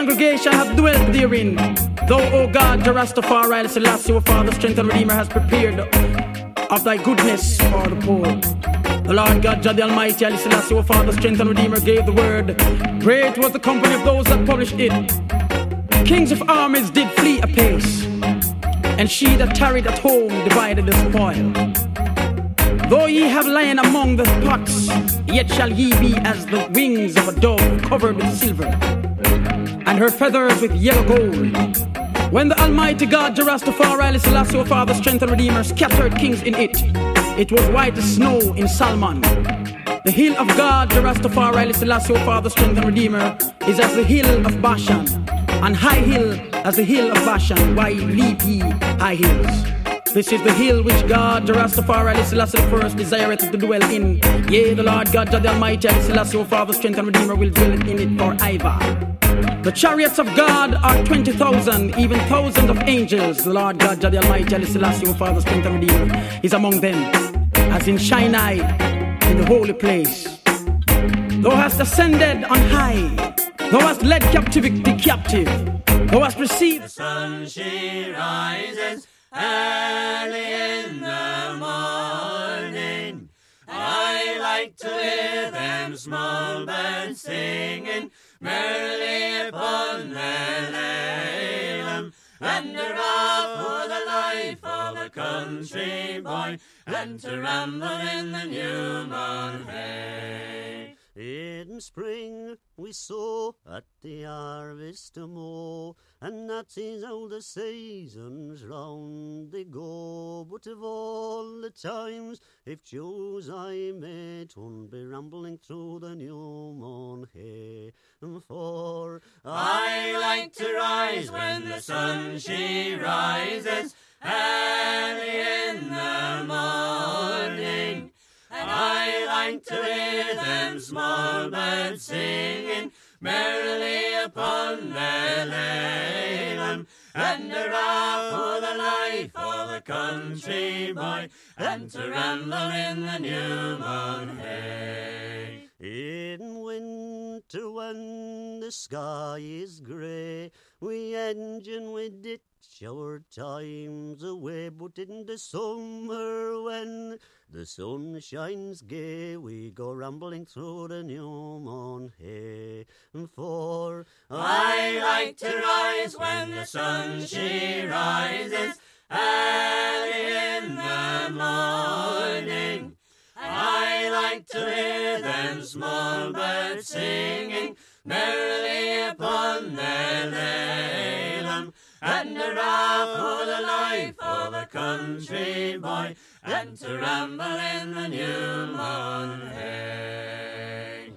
Congregation have dwelt therein. Thou, O God, the Rastafari, Selassie, O Father, strength and Redeemer, has prepared of thy goodness for the poor. The Lord God, Jah the Almighty, Ali Selassie, O Father, strength and Redeemer, gave the word. Great was the company of those that published it. Kings of armies did flee apace, and she that tarried at home divided the spoil. Though ye have lain among the pots, yet shall ye be as the wings of a dove covered with silver, and her feathers with yellow gold. When the Almighty God, Rastafari, Selassie, O Father, strength and Redeemer, scattered kings in it, it was white as snow in Salmon. The hill of God, Rastafari, Selassie, O Father, strength and Redeemer, is as the hill of Bashan, and high hill as the hill of Bashan. Why leap ye high hills? This is the hill which God, Rastafari, Selassie the First, desireth to dwell in. Yea, the Lord God, the Almighty, Selassie, O Father, strength and Redeemer, will dwell in it forever. The chariots of God are 20,000, even thousands of angels. The Lord God, the Almighty, Selassie, O Father, strength and Redeemer, is among them, as in Sinai, in the holy place. Thou hast ascended on high. Thou hast led captivity captive. Thou hast received. The sun she rises early in the morning. I like to hear them small birds singing merrily upon their lalem, and they're off for the life of a country boy, and to ramble in the new mown hay. In spring we sow at the harvest mow, and that is how the seasons round they go. But of all the times, if choose I may, 'twould be rambling through the new mown hay. For I like to rise when the sun she rises early in the morning, and I like to hear them small birds singing merrily upon their lalem, and they're off for the life of a country boy, and to ramble in the new mown hay. in winter when the sky is grey, we engine with it our times away, but in the summer when the sun shines gay, we go rambling through the new mown hay. For I like to rise when the sun she rises early in the morning. I like to hear them small birds singing merrily upon their lalem, and they're off for the life of a country boy, and to ramble in the new mown hay.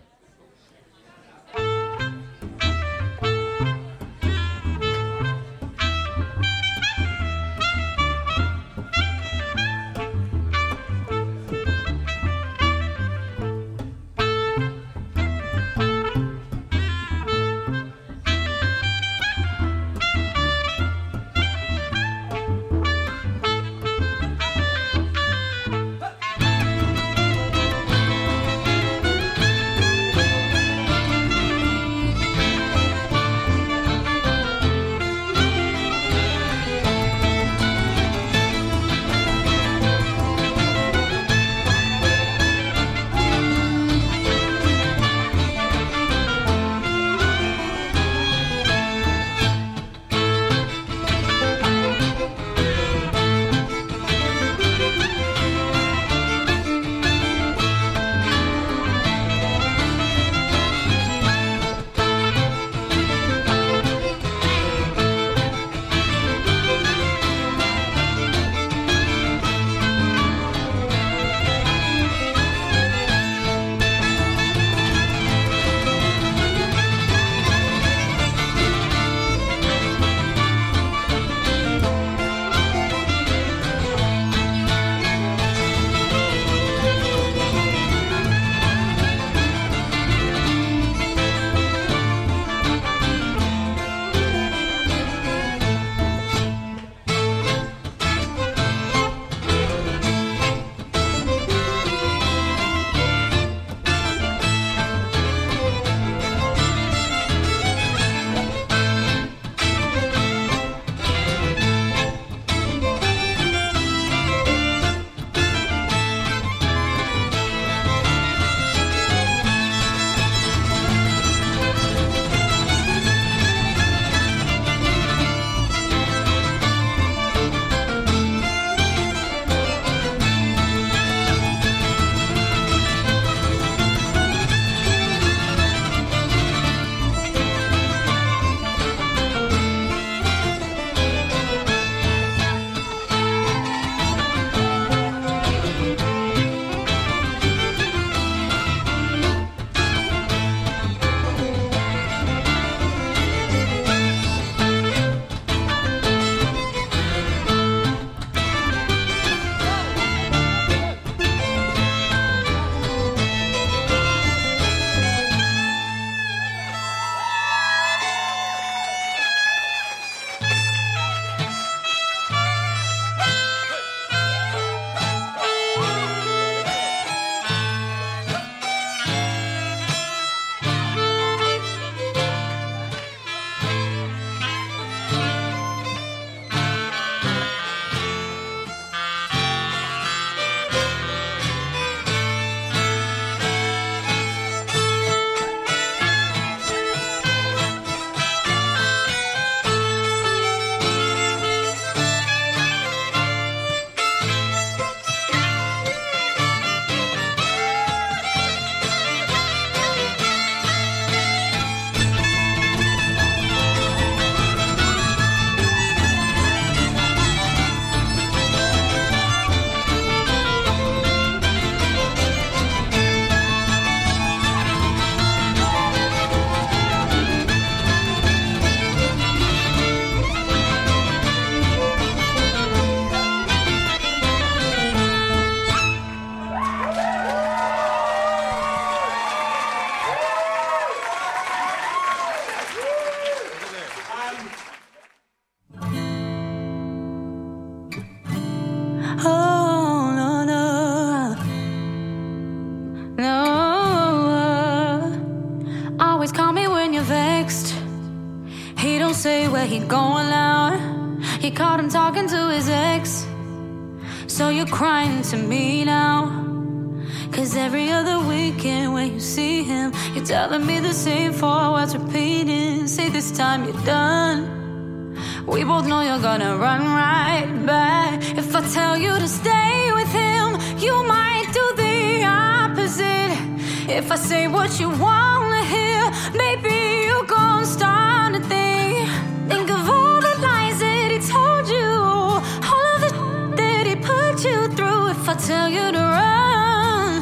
don't say where he going out. He caught him talking to his ex. So you're crying to me now. Cause every other weekend when you see him, you're telling me the same four words repeating. Say this time you're done. We both know you're gonna run right back. If I tell you to stay with him, you might do the opposite. If I say what you wanna hear, maybe you're gonna start to think. Think of all the lies that he told you, all of the that he put you through. If I tell you to run,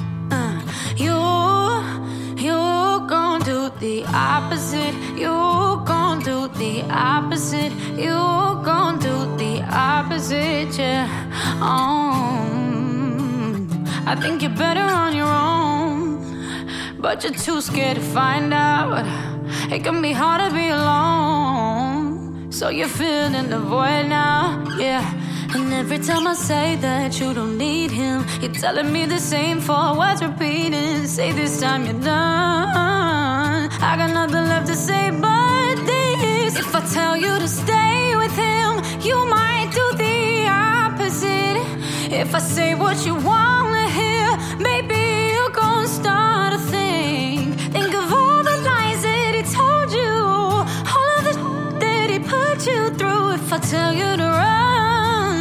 you're gonna do the opposite. You're gonna do the opposite. You're gonna do the opposite, yeah. I think you're better on your own, but you're too scared to find out. It can be hard to be alone, so you're filling the void now, yeah. And every time I say that you don't need him, you're telling me the same four words repeating. Say this time you're done. I got nothing left to say but this. If I tell you to stay with him, you might do the opposite. If I say what you wanna hear, maybe you're gonna start to think. Think of all the lies that he told you, all of the that he put you through. If I tell you to run,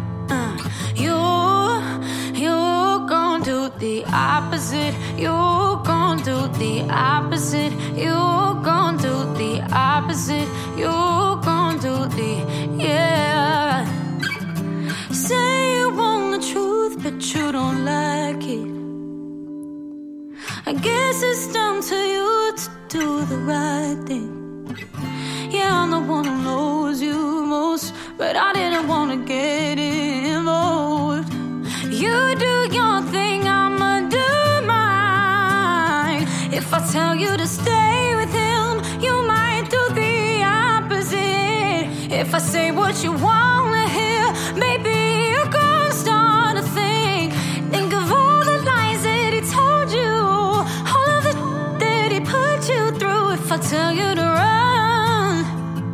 you're gonna do the opposite. You're gonna do the opposite. You're gonna do the opposite. You're gonna do the, yeah. Say you want the truth, but you don't like it. I guess it's down to you to do the right thing. Yeah, I'm the one who knows you most, but I didn't want to get involved. You do your thing, I'ma do mine. If I tell you to stay with him, you might do the opposite. If I say what you wanna hear, maybe you're gonna start to think. Think of all the lies that he told you, all of the that he put you through. If I tell you to run,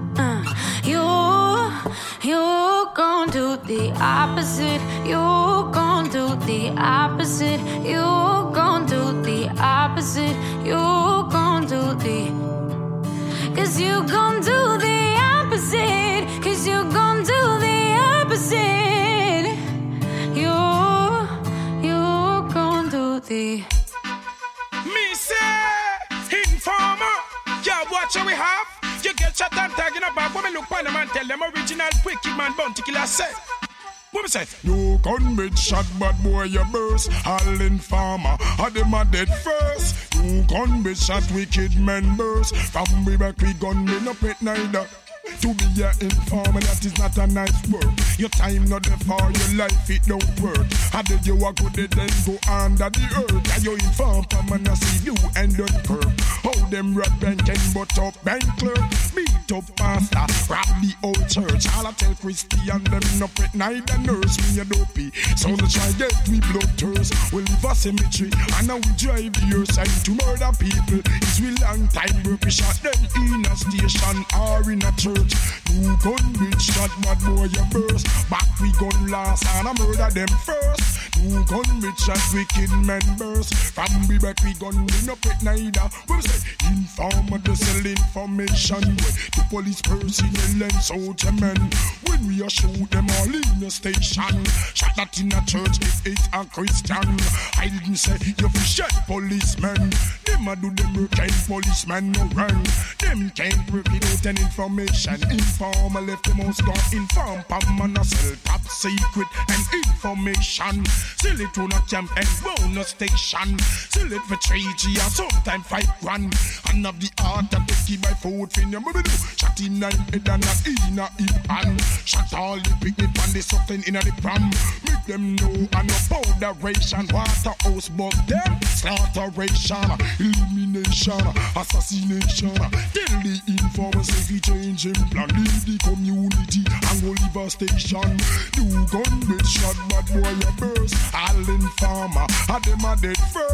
you're gonna do the opposite. You're gonna do the opposite. You're gonna do the opposite. You're gonna do the, cause you're gonna do the opposite. Cause you're gonna do the opposite. You're gonna do the. Me say, informer, yeah, watch what we have. You get shot and tagging up back. Women look on them and tell them original wicked man bounty killer said. What we say? No gunman shot, bad boy you burst. All informer, had them a dead first. No gunman shot, wicked men burst. From we back we gunmen up at neither. To be an informer, that is not a nice word. Your time not there for your life, it don't work. How did you walk with it, then go under the earth? Are you informed, come and I see you and Dunkirk? How them rat bank and butt up bank clerk? Beat up pastor, rob the old church. All I tell Christian, them up at night and nurse me a dopey. So they try get we blood thirst. We live a cemetery, and now we drive the earth side to murder people. It's we long time work, we shot them in a station or in a church. You gun bitch shot, bad boy you burst. Back we gun last and I murder them first. You gun bitch shot, wicked men burst. From we back we gun in up at neither. We say informer to sell information with the police personnel and soldier men. When we are shoot them all in the station. Shot that in a church if it's a Christian. I didn't say you fi shot policemen. Them a do them work and policemen no run. Them can't work without an information. Informer left the most gun. Inform Pam and a sell top secret and information. Sell it to a camp and bonus station. Sell it for 3G or sometime 5 grand. And of the art of the keep my food fin your baby do. Shot in 9 head and not in a hip hand. Shot all the picnic and the something in a the pram. Make them know and no powderation. Waterhouse but them slaughteration. Elimination, assassination. Tell the informers if he change him plan. Leave the community and go leave a station. You gun bitch shot, bad boy you burst. All informer, had them a dead first.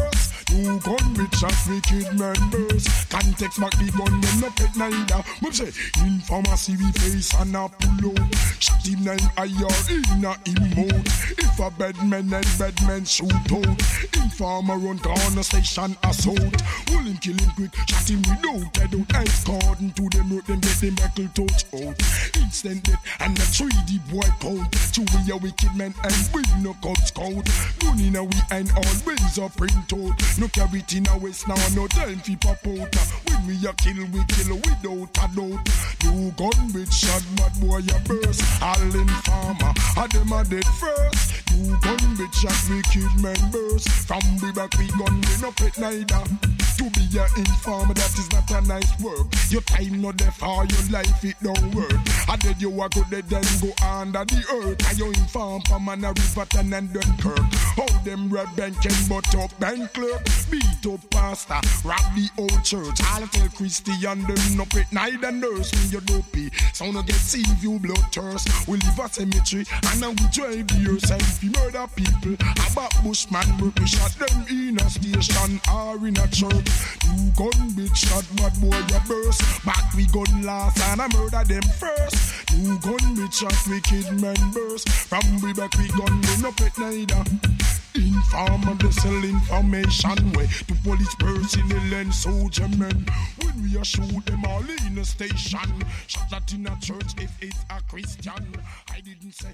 You gun bitch as wicked members. Context back the gun when no pet neither. Move say, informer see we face and a pull out. Shot him 9 IR in a emote. If a bad man and bad men shoot out. Informer run corner station assault. Will him kill him quick, shot him without head out. Ice cordon to them road, them get them buckle touch out. Instant death and the 3D boy count. To we a wicked man and we no cub scout. Gun in a we and always a print out. No carry it in a waist now, no time fi pop out. When we a kill without a doubt. You gun with shot, bad boy a burst. All informer, a them a dead first. You gun with shot, wicked members. From we back we gun, we no pet neither. To be a informer, that is not a nice work. Your time not there for your life, it don't work. I dead you a go dead then go under the earth. And you inform for man a Riverton and Dunkirk. How them red bank and butt up bank clerk. Beat up pastor, rob the old church. I'll tell Christian them no pet neither nurse. Me you dopey, so no get see you blood thirst. We live a cemetery and now we drive the earth. And if you murder people, about bushman work, we shot them in a station or in a church. You gun bitch shot, bad boy you burst. Back we gun last and I murder them first. You gun bitch shot, wicked members. From we back we gun, we no pet neither. Informer they sell information way to police personnel and soldier men. When we a shoot them all in a station, shot that in a church if it's a Christian. I didn't say.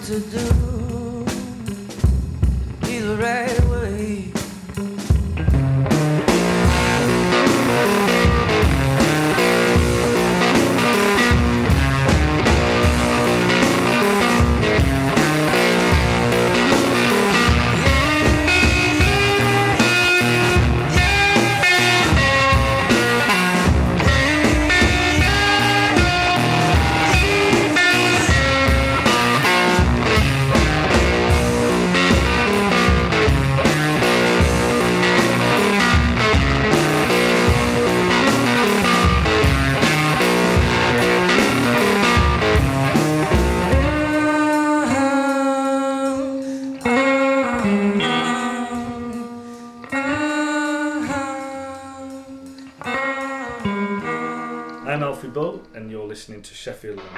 to do the right way. I'm Alfie Bull, and you're listening to Sheffield London.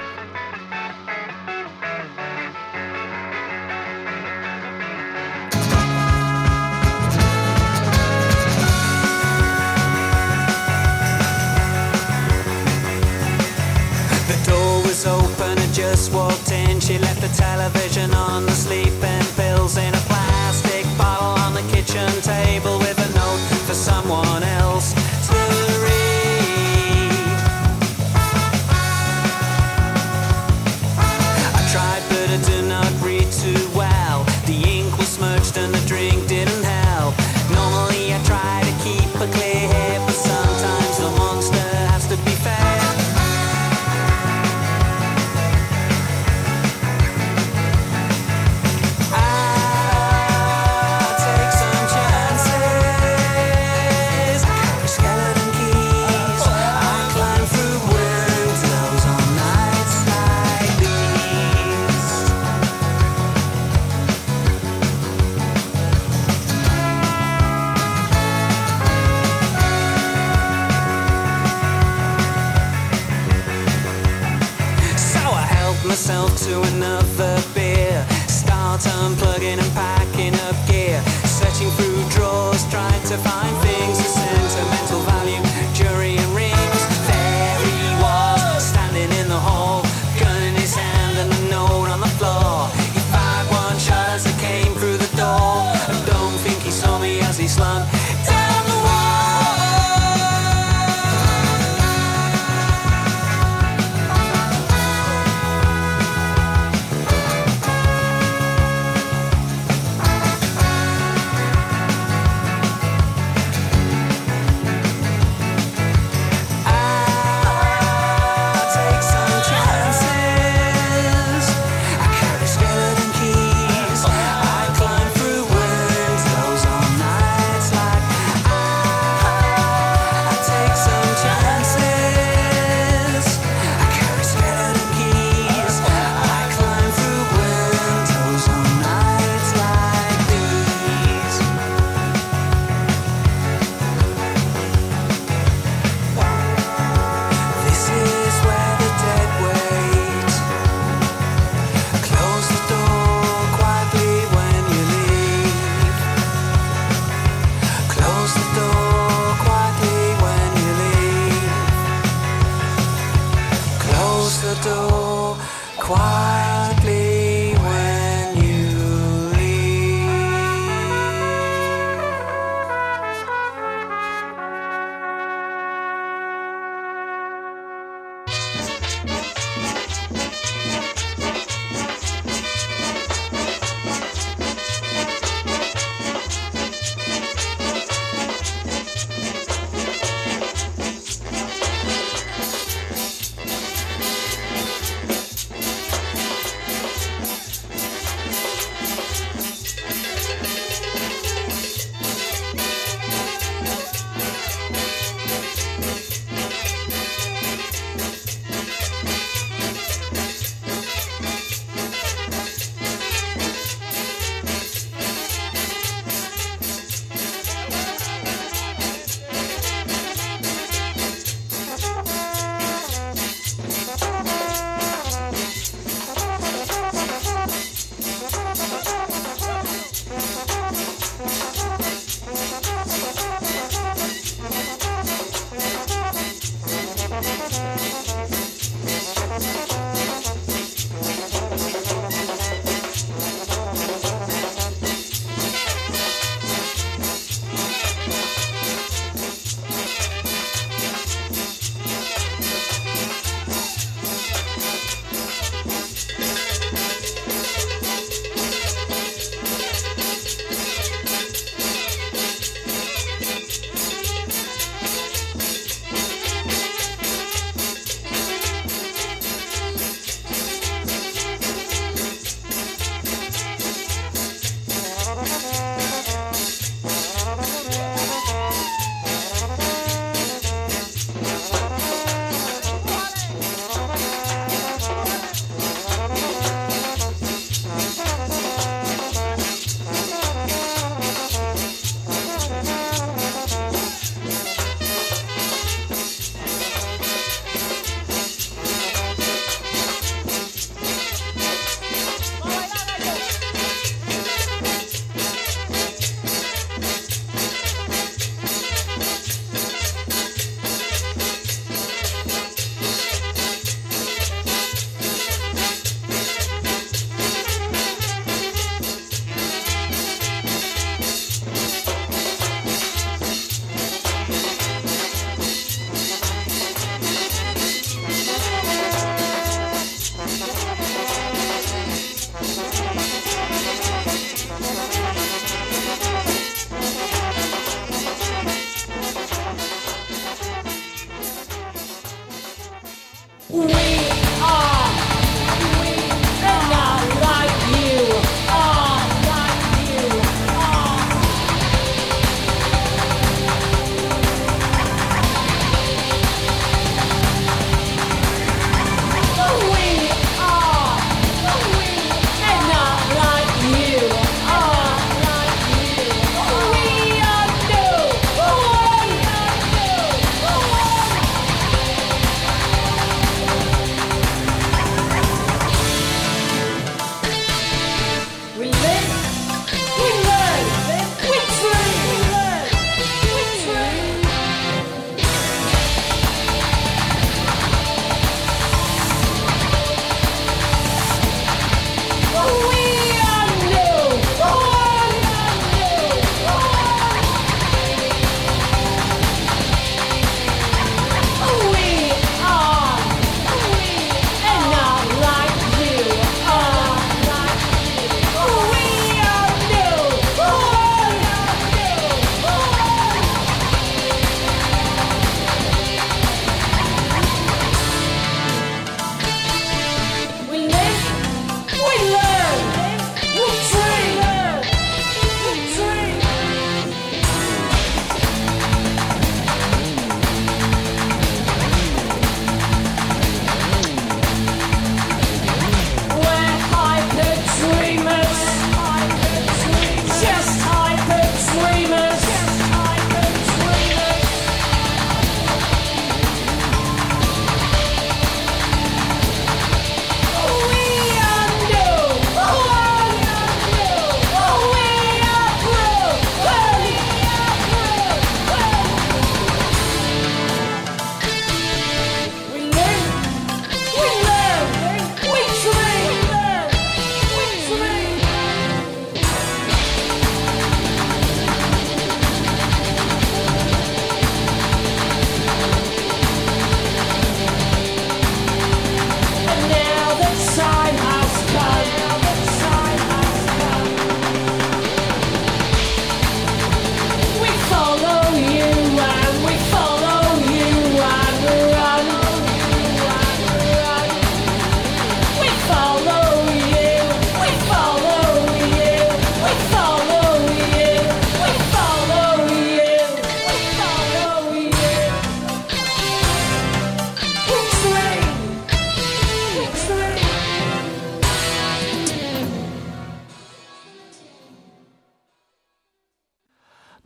The door was open, I just walked in. She left the television on, the sleeping pills in a plastic bottle on the kitchen table with a note for someone else to read. Tried, but I did not read too well. The ink was smudged and the drink didn't help. Normally I try to keep a clear head, but sometimes the monster has to be fed. I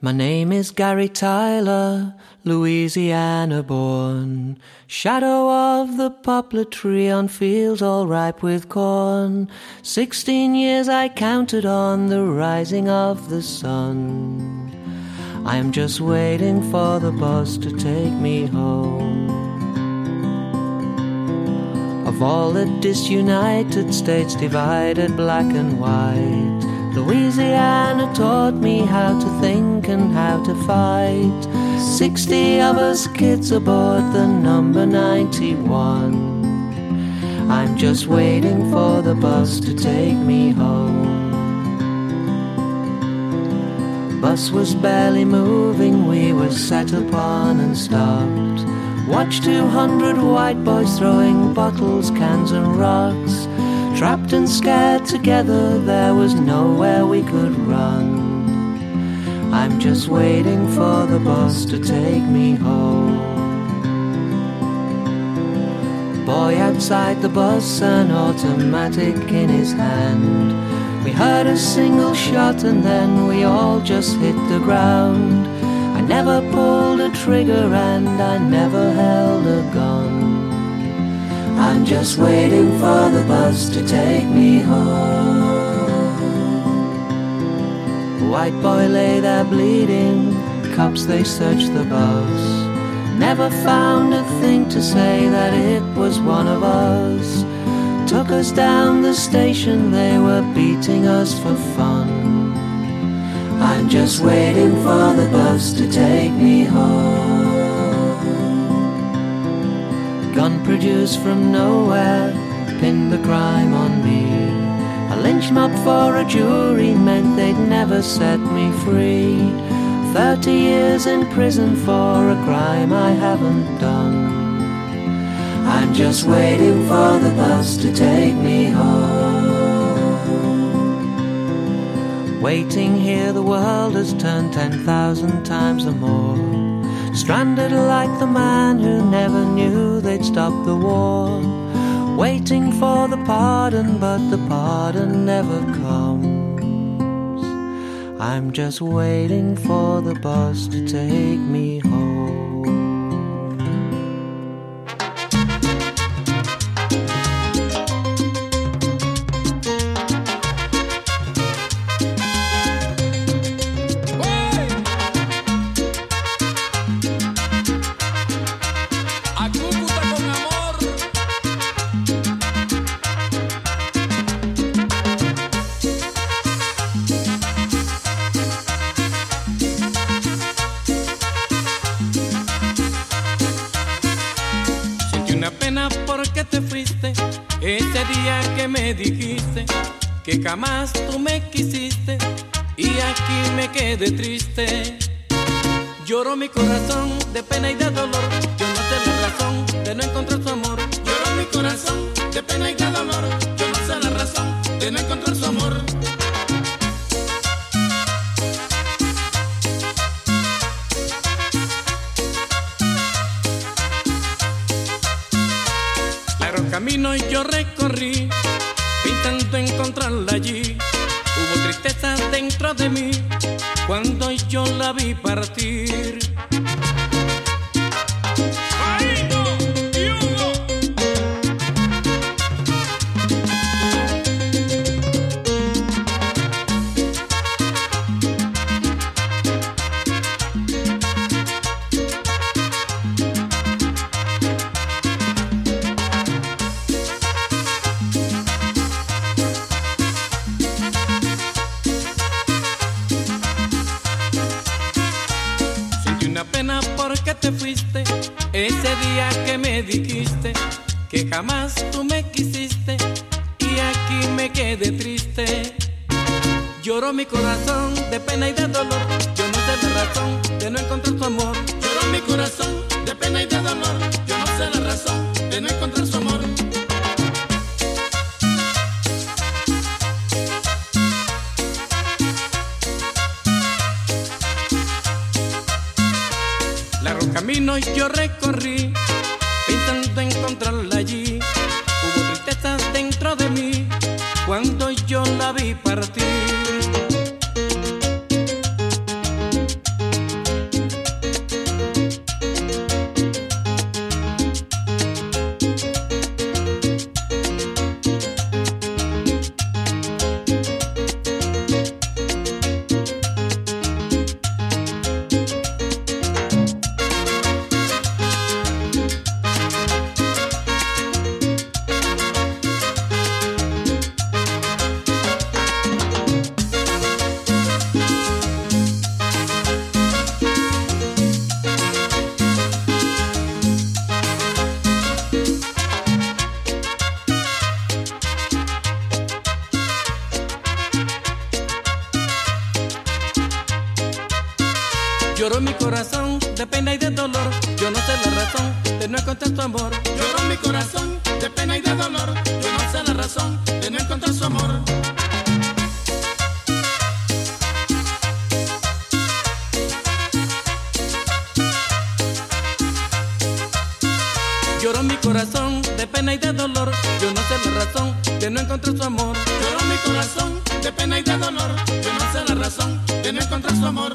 My name is Gary Tyler, Louisiana born, shadow of the poplar tree on fields all ripe with corn. 16 years I counted on the rising of the sun. I'm just waiting for the bus to take me home. Of all the disunited states divided black and white, Louisiana taught me how to think and how to fight. 60 of us kids aboard the number 91. I'm just waiting for the bus to take me home. Bus was barely moving, we were set upon and stopped. Watched 200 white boys throwing bottles, cans and rocks. Trapped and scared together, there was nowhere we could run. I'm just waiting for the bus to take me home. Boy outside the bus, an automatic in his hand. We heard a single shot and then we all just hit the ground. I never pulled a trigger and I never held a gun. I'm just waiting for the bus to take me home. White boy lay there bleeding, cops they searched the bus. Never found a thing to say that it was one of us. Took us down the station, they were beating us for fun. I'm just waiting for the bus to take me home. Gun produced from nowhere, pinned the crime on me. A lynch mob for a jury meant they'd never set me free. 30 years in prison for a crime I haven't done. I'm just waiting for the bus to take me home. Waiting here, the world has turned 10,000 times or more. Stranded like the man who never knew they'd stop the war. Waiting for the pardon, but the pardon never comes. I'm just waiting for the bus to take me home. Que jamás tú me quisiste y aquí me quedé triste. Lloró mi corazón de pena y de dolor. Yo no sé la razón de no encontrar su amor. Lloró mi corazón de pena y de dolor. Yo no sé la razón de no encontrar su amor. Largo camino yo recorrí intento encontrarla allí. Hubo tristeza dentro de mí cuando yo la vi partir. ¡Ay, no! ¡Dios! Te fuiste ese día que me dijiste que jamás tú me quisiste y aquí me quedé triste. Lloró mi corazón de pena y de dolor. Yo no sé la razón de no encontrar su amor. Lloró mi corazón de pena y de dolor. Yo no sé la razón de no encontrar su amor. Camino yo recorrí, intento encontrarla allí. Hubo tristeza dentro de mí cuando yo la vi partir. Lloró mi corazón de pena y de dolor. Yo no sé la razón de no encontrar tu amor. Lloró mi corazón de pena y de dolor. Yo no sé la razón de no encontrar su amor. Lloró mi corazón de pena y de dolor. Yo no sé la razón de no encontrar su amor. Lloró mi corazón de pena y de dolor. Yo no sé la razón de no encontrar su amor.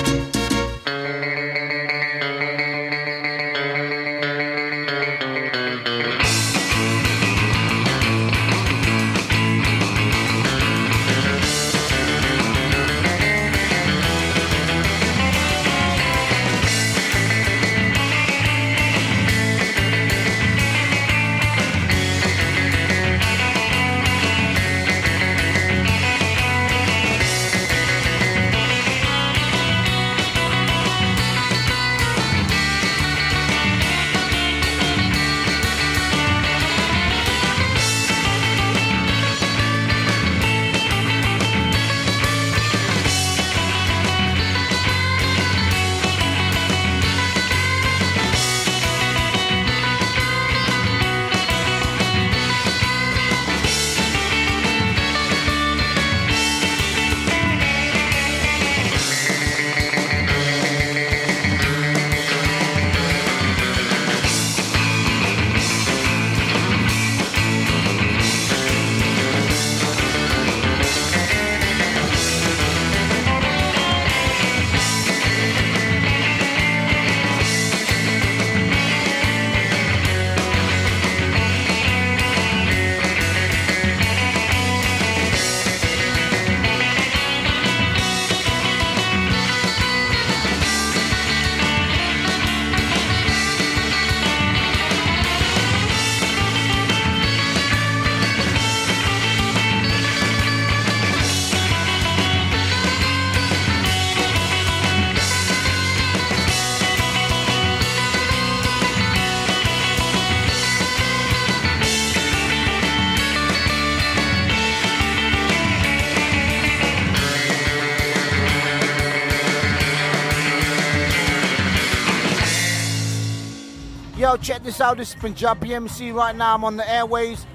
Yo, check this out. This is Punjabi MC. Right now I'm on the airwaves,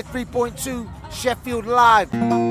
93.2 Sheffield Live.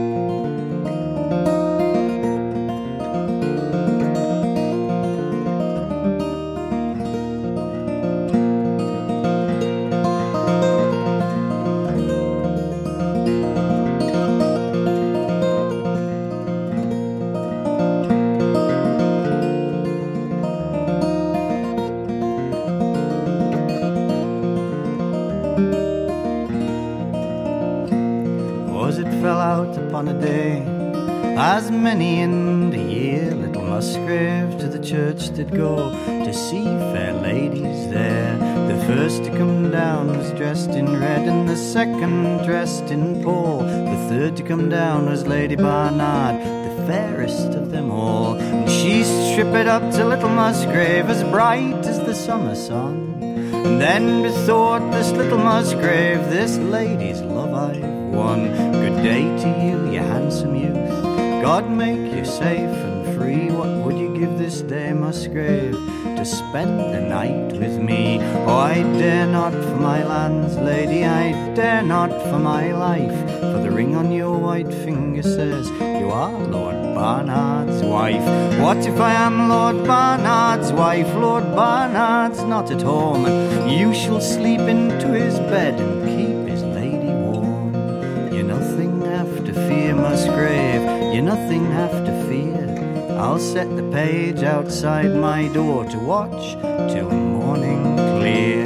On a day, as many in the year, little Musgrave to the church did go to see fair ladies there. The first to come down was dressed in red, and the second dressed in pall. The third to come down was Lady Barnard, the fairest of them all. And she stripped up to little Musgrave as bright as the summer sun. And then bethought this little Musgrave, this lady's love I've won. Good day to you, you handsome youth. God make you safe and free. What would you give this day, Musgrave, to spend the night with me? Oh, I dare not for my lands, lady, I dare not for my life. For the ring on your white finger says you are Lord Barnard's wife. What if I am Lord Barnard's wife? Lord Barnard's not at home, and you shall sleep into his bed and keep his lady warm. You nothing have to fear, Musgrave, you nothing have to fear. I'll set the page outside my door to watch till morning clear.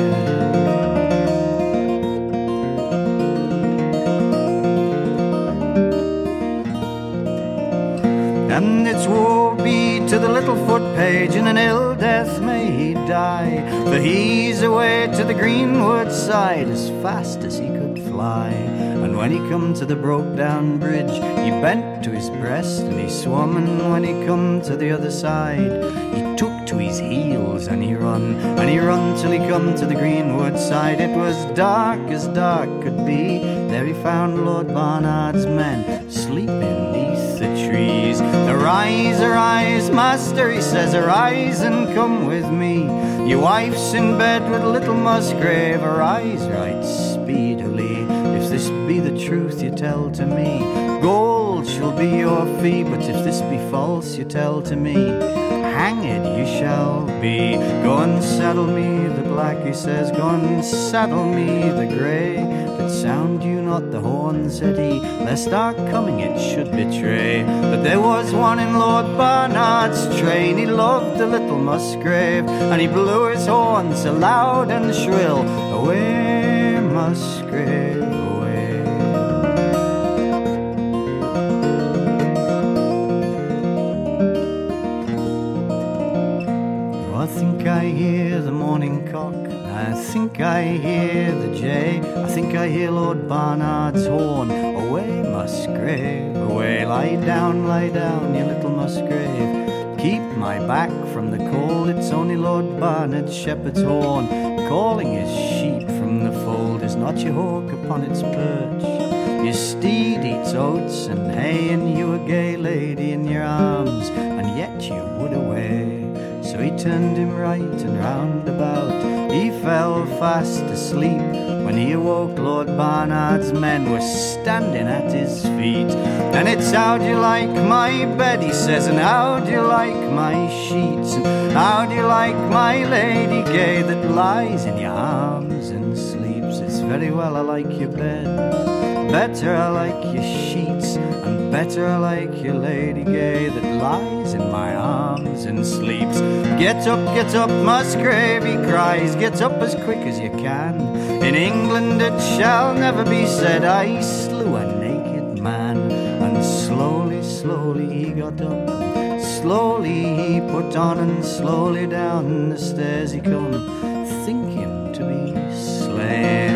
And it's woe be to the little foot page, in an ill death may he die, for he's away to the greenwood side as fast as he could fly. And when he come to the broke down bridge, he bent to his breast and he swum, and when he come to the other side, he took to his heels and he run till he come to the greenwood side. It was dark as dark could be. There he found Lord Barnard's men sleeping neath the trees. The Arise, master, he says, arise and come with me. Your wife's in bed with little Musgrave, arise right speedily. If this be the truth you tell to me, gold shall be your fee, but if this be false you tell to me, hanged you shall be. Go and saddle me the black, he says, go and saddle me the grey, but sound you not the horn, said he, lest our coming it should betray. But there was one in Lord Barnard's train, he loved the little Musgrave, and he blew his horn so loud and shrill, away Musgrave, away. Oh, I think I hear the morning cock, I think I hear the jay, I think I hear Lord Barnard's horn, away Musgrave, away. Lie down, you little Musgrave, keep my back from the cold, it's only Lord Barnard's shepherd's horn, calling his sheep from the fold. Is not your hawk upon its perch? Your steed eats oats and hay, and you a gay lady in your arms, and yet you would away. So he turned him right and round about, he fell fast asleep. When he awoke, Lord Barnard's men were standing at his feet. And it's how do you like my bed, he says, and how do you like my sheets, and how do you like my lady gay that lies in your arms and sleeps. It's very well I like your bed, better I like your sheets, and better I like your lady gay that lies in my arms and sleeps. Get up, Musgrave, he cries, get up as quick as you can. In England it shall never be said I slew a naked man. And slowly he got up, slowly he put on, and slowly down the stairs he come, thinking to be slain.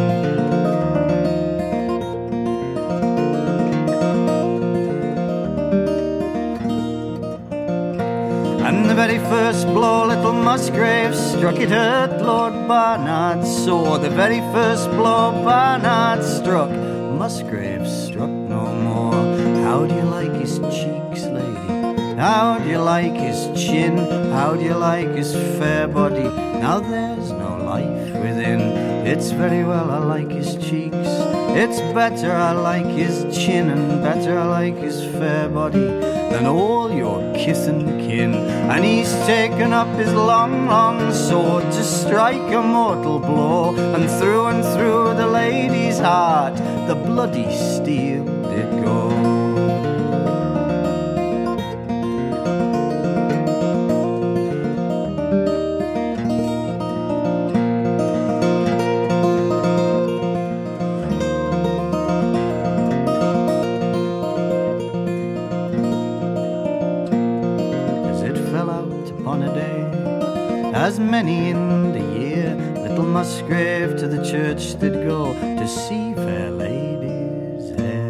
And the very first blow little Musgrave struck, it hurt Lord Barnard sore. The very first blow Barnard struck, Musgrave struck no more. How do you like his cheeks, lady? How do you like his chin? How do you like his fair body? Now there's no life within. It's very well I like his cheeks, it's better I like his chin, and better I like his fair body than all your kith and kin. And he's taken up his long, long sword to strike a mortal blow, and through the lady's heart the bloody steel did go. As many in the year, little Musgrave to the church did go to see fair ladies there.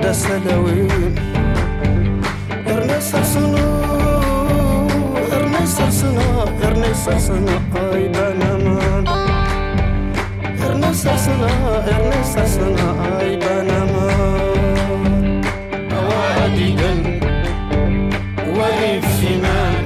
يا سلاوين ارني سرسنا ارني سرسنا ارني سرسنا اي بنامان ارني سرسنا ارني سرسنا اي بنامان اواديدا ولي في مان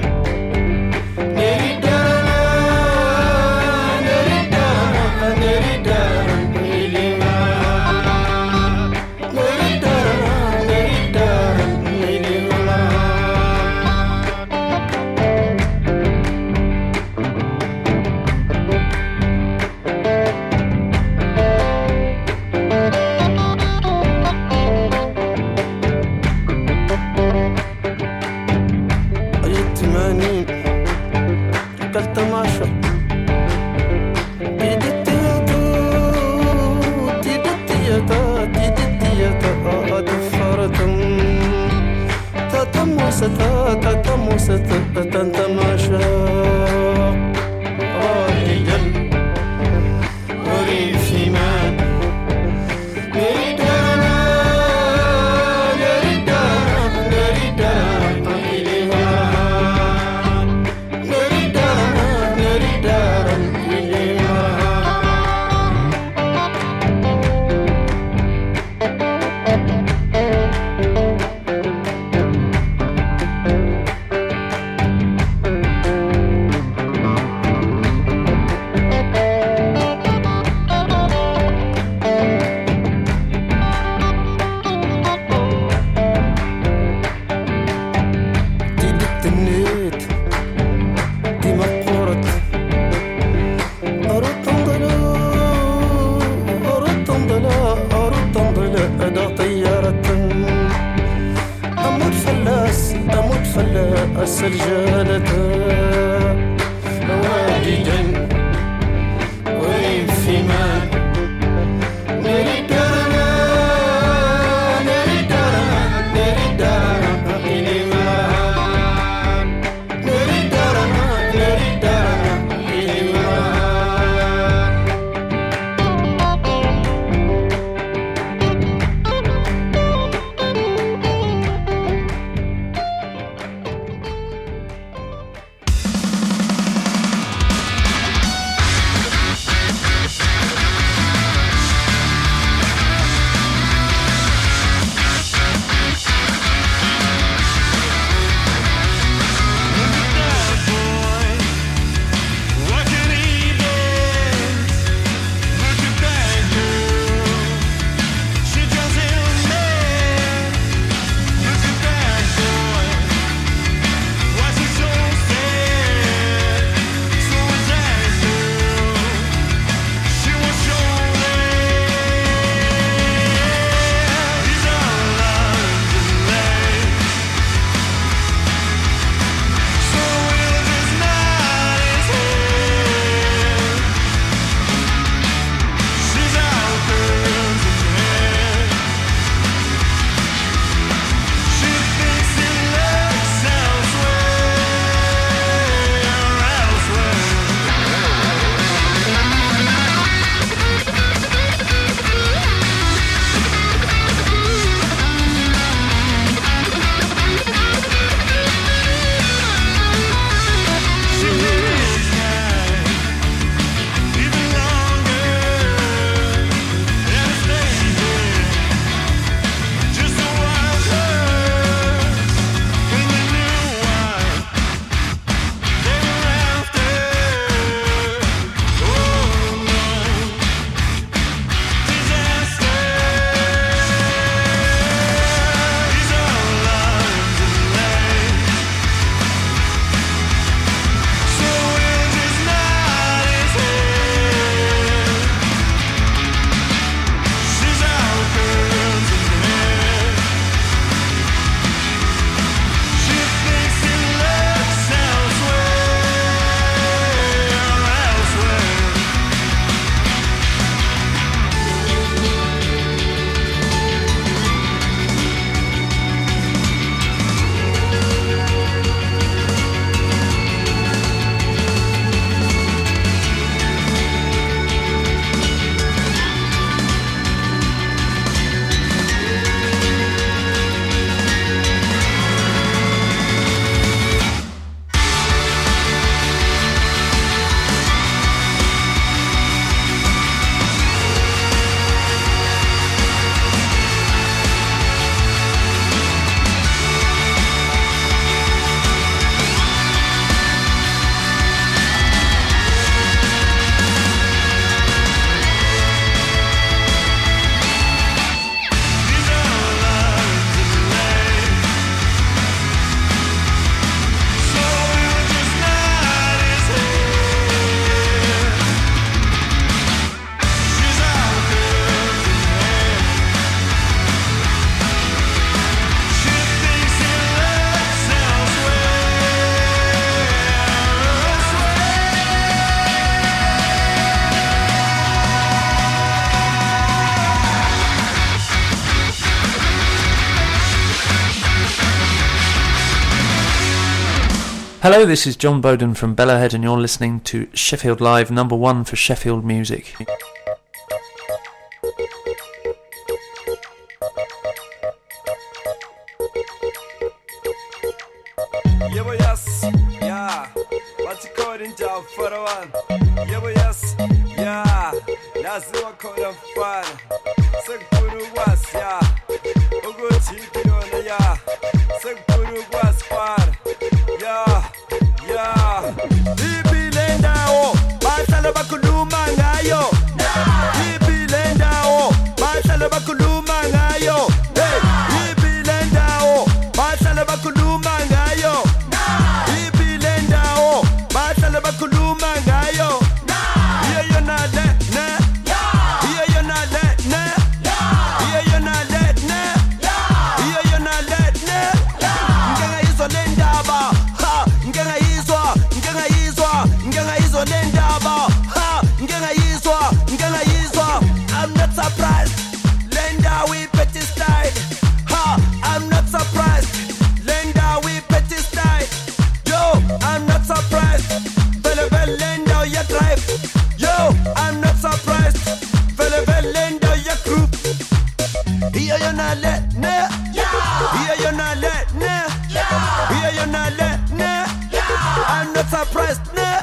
Hello, this is John Bowden from Bellahead and you're listening to Sheffield Live, number 1 for Sheffield music. Yes, yeah, what's it called in job for the one? Yes, yeah, that's what called a fun. Seguru was, yeah, Ogo Chipirona, yeah, Seguru was fun, yeah, yeah. Ibilenda o, Batala Bakuluma Ngayo, Ibilenda o, Batala Bakuluma Ngayo, hey, Ibilenda o, Batala Bakuluma Ngayo. Bakuluma ngayo, yeah you're not that nah, yeah you're not that nah, yeah you're not that nah, yeah you're not that nah. Ngenga izo lendaba, ha, ngenga izwa, ngenga izwa, ngenga izo lendaba, ha, ngenga izwa. I'm not surprised, Lenda we petty style, ha, I'm not surprised, Lenda we petty style, yo, I'm not surprised. Lenda your drive, yo, I'm not surprised. Lenda your group. Here you're not let, nah. Here you're not let, nah. Here you're not let, nah. I'm not surprised, nah.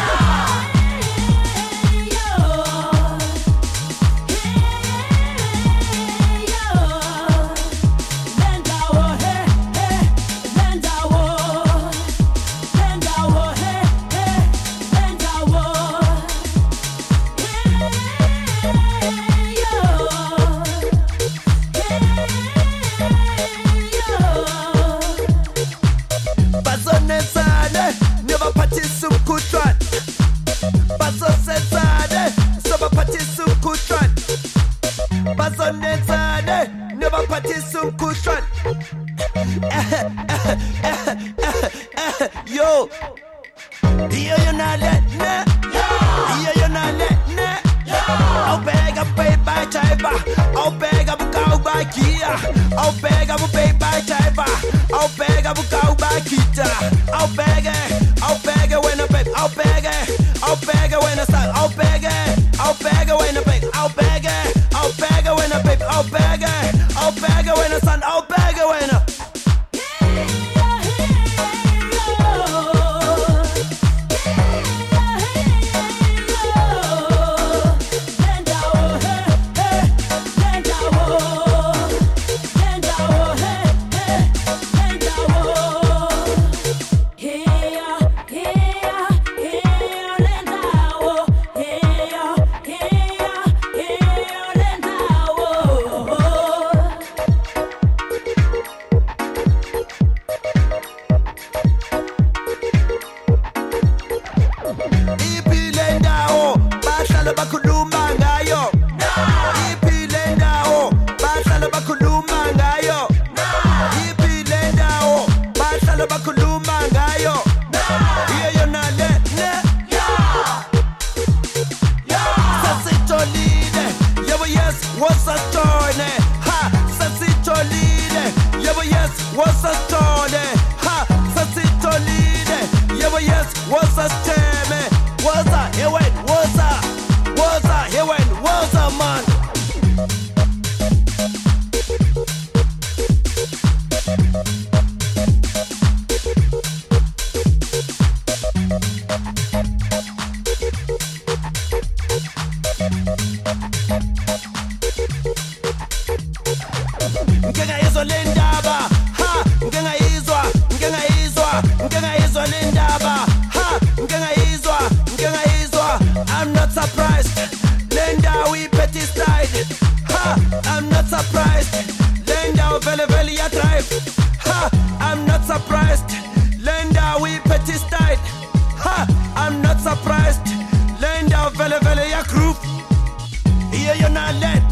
Never practice some kutran. Baso sensade, never practice some kutran. Baso nensade, never practice some kutran. Yo, here you're not let me. Here you're not let me. I'll beg a pay by driver. I'll beg a cow by Kia. I'll beg a pay by driver. I'll beg a cow by Kita. I'll beg it when I beg. I'll beg it when I start. I'll beg it when I beg. I'll beg it when I beg. I'll beg it when I start. I'll beg it when I. I'm not surprised. Lenda we petty style. Ha, I'm not surprised. Lenda vele vele ya drive. Ha, I'm not surprised. Lenda we petty style. Ha, I'm not surprised. Lenda vele vele ya groove. Here you're not let.